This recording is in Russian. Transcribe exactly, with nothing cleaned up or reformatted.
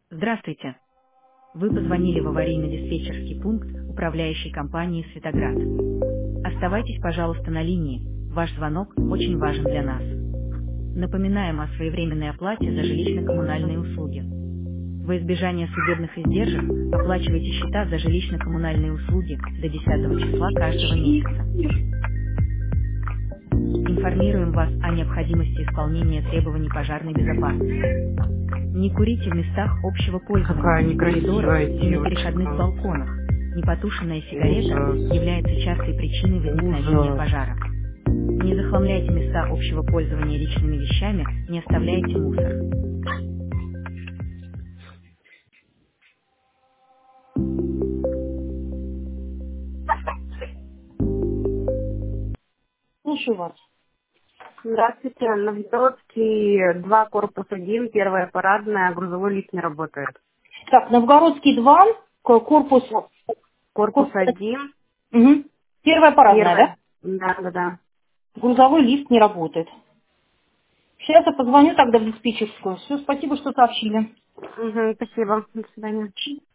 Здравствуйте. Вы позвонили в аварийно-диспетчерский пункт управляющей компании «Светоград». Оставайтесь, пожалуйста, на линии. Ваш звонок очень важен для нас. Напоминаем о своевременной оплате за жилищно-коммунальные услуги. Во избежание судебных издержек оплачивайте счета за жилищно-коммунальные услуги до десятого числа каждого месяца. Информируем вас о необходимости исполнения требований пожарной безопасности. Не курите в местах общего Какая пользования, в коридорах некрасивая и на переходных девочка. балконах. Непотушенная сигарета Ужас. является частой причиной возникновения Ужас. пожара. Не захламляйте места общего пользования личными вещами, не оставляйте мусор. Слушаю вас. Здравствуйте, Новгородский два, корпус один, первая парадная, грузовой лифт не работает. Так, Новгородский два, к- корпус, Корпус корпус, один, мгм. Первая парадная, да? первая. Да, да, да. Грузовой лифт не работает. Сейчас я позвоню тогда в диспетчерскую. Все, спасибо, что сообщили. Угу, спасибо. До свидания.